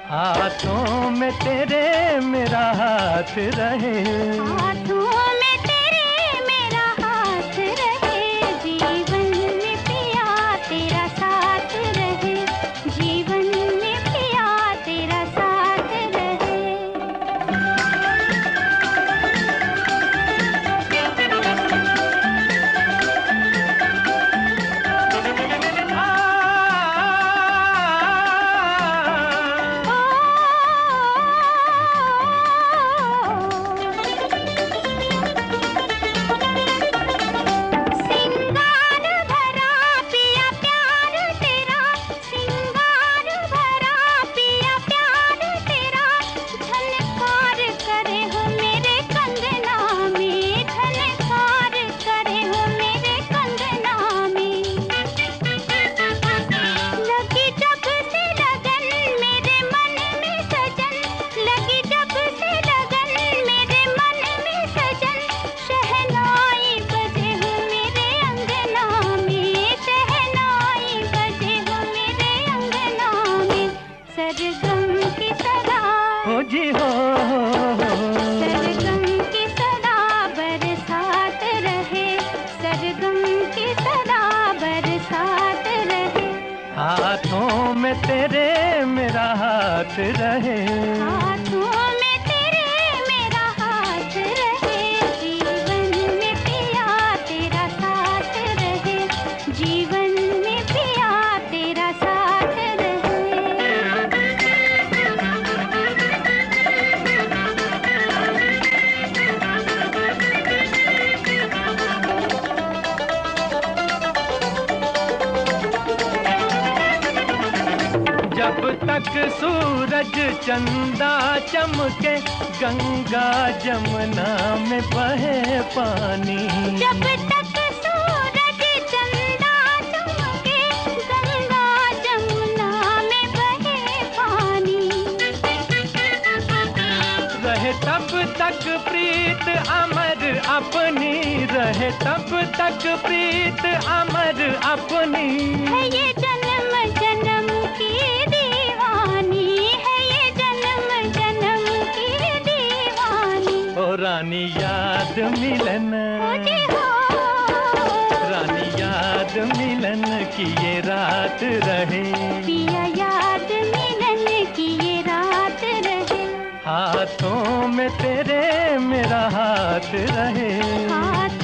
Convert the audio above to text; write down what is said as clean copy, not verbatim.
हाथों में तेरे मेरा हाथ रहे, हाथों में तेरे मेरा हाथ रहे, जीवन में पिया तेरा साथ रहे, जीवन में पिया तेरा साथ रहे। हो जी हो, सरगम की सदा बरसात रहे, सरगम की सदा बरसात रहे। हाथों में तेरे मेरा हाथ रहे, हाथों में तेरे मेरा हाथ रहे, जीवन में पिया तेरा साथ रहे, जीवन में पिया तेरा साथ रहे। जब तक सूरज चंदा चमके, गंगा जमुना में बहे पानी। जब तक सूरज चंदा चमके, गंगा जमुना में बहे पानी। रहे तब तक प्रीत अमर अपनी, रहे तब तक प्रीत अमर अपनी। है ये जन्म जन्म की दीवानी, है ये जन्म जन्म की दीवानी। ओ रानी याद मिलन, हो जी हो, रानी याद मिलन की ये रात रहे, पिया याद मिलन की ये रात रहे। हाथों में तेरे मेरा हाथ रहे। हाथ